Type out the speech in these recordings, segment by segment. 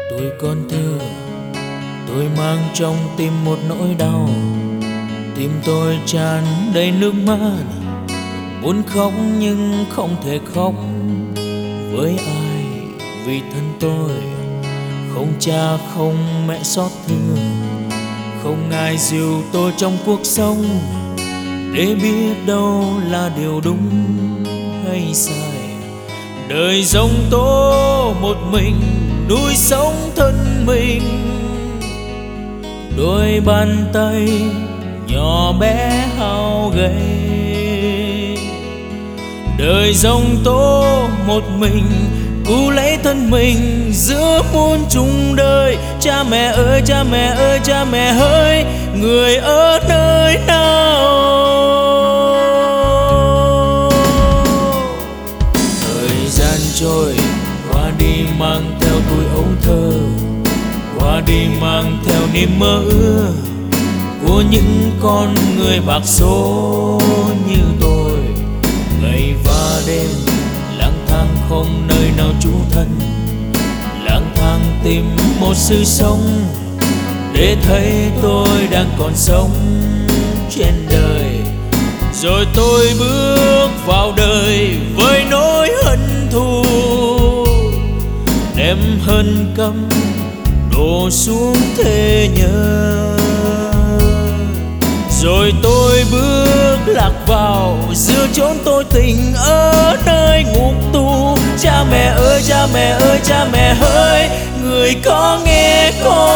Tuổi con thơ, tôi mang trong tim một nỗi đau. Tim tôi tràn đầy nước mắt, muốn khóc nhưng không thể khóc với ai. Vì thân tôi không cha không mẹ xót thương, không ai dìu tôi trong cuộc sống để biết đâu là điều đúng hay sai. Đời giông tố một mình nuôi sống thân mình, đôi bàn tay nhỏ bé hao gầy. Đời giông tố một mình cứu lấy thân mình giữa muôn trùng đời. Cha mẹ ơi, cha mẹ ơi, cha mẹ ơi, người ở nơi nào? Thời gian trôi qua đi mang theo tuổi ấu thơ, qua đi mang theo niềm mơ ước của những con người bạc số như tôi. Ngày và đêm lang thang không nơi nào trú thân, lang thang tìm một sự sống để thấy tôi đang còn sống trên đời. Rồi tôi bước vào đời với nỗi hận thù, đem hận căm đổ xuống thế nhớ. Rồi tôi bước lạc vào giữa chốn tôi tình ở nơi ngục tù. Cha mẹ ơi, cha mẹ ơi, cha mẹ ơi, người có nghe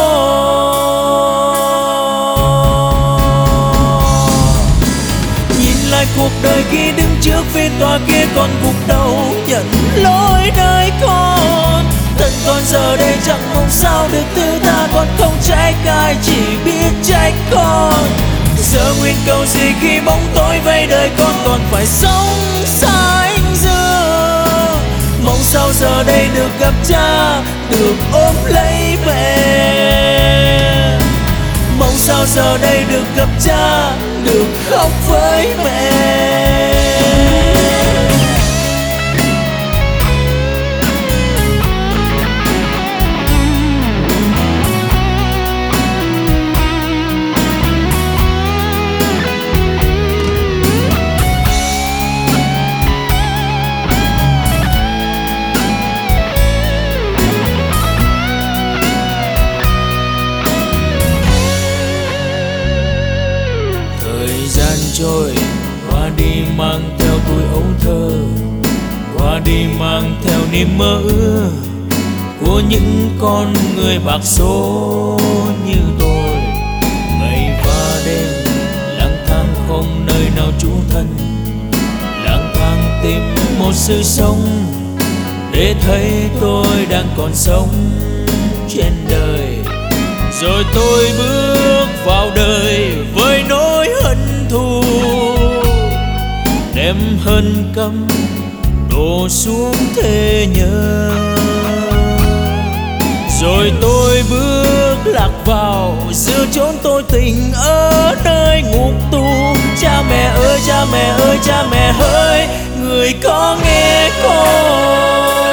con? Nhìn lại cuộc đời khi đứng trước phiên tòa kia, con gục đầu nhận lỗi nơi con. Thân con giờ đây chẳng mong sao được thứ tha, con không trách ai chỉ biết trách con. Giờ nguyện cầu gì khi bóng tối vây đời con còn phải sống xa anh dương. Mong sao giờ đây được gặp cha, được ôm lấy mẹ. Mong sao giờ đây được gặp cha, được khóc với mẹ. Trôi qua đi mang theo tuổi ấu thơ, qua đi mang theo niềm mơ ước của những con người bạc số như tôi. Ngày và đêm lang thang không nơi nào trú thân, lang thang tìm một sự sống để thấy tôi đang còn sống trên đời. Rồi tôi bước vào đời với nỗi hận thù, đem hận căm đổ xuống thế nhớ. Rồi tôi bước lạc vào giữa chốn tôi tình ở nơi ngục tù. Cha mẹ ơi, cha mẹ ơi, cha mẹ ơi, người có nghe con?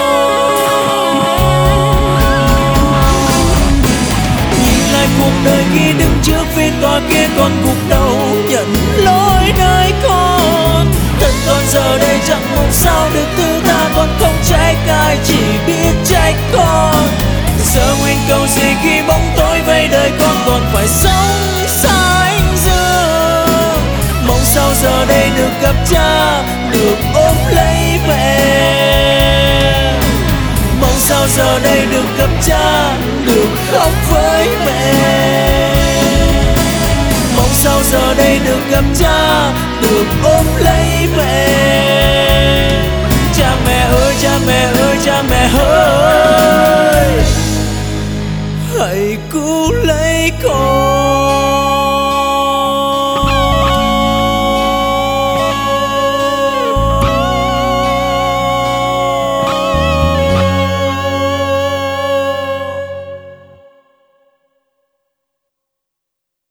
Cuộc đời khi đứng trước phiên tòa kia, con gục đầu nhận lỗi nơi con. Thân con giờ đây chẳng mong sao được thứ tha, con không trách ai chỉ biết trách con. Giờ nguyện cầu gì khi bóng tối vây đời con còn phải sống xa anh dương. Mong sao giờ đây được gặp cha, được ôm lấy mẹ. Mong sao giờ đây được gặp cha, được khóc với mẹ. Mong sao giờ đây được gặp cha, được ôm lấy mẹ. Cha mẹ ơi, cha mẹ ơi, cha mẹ ơi, hãy cứu lấy con.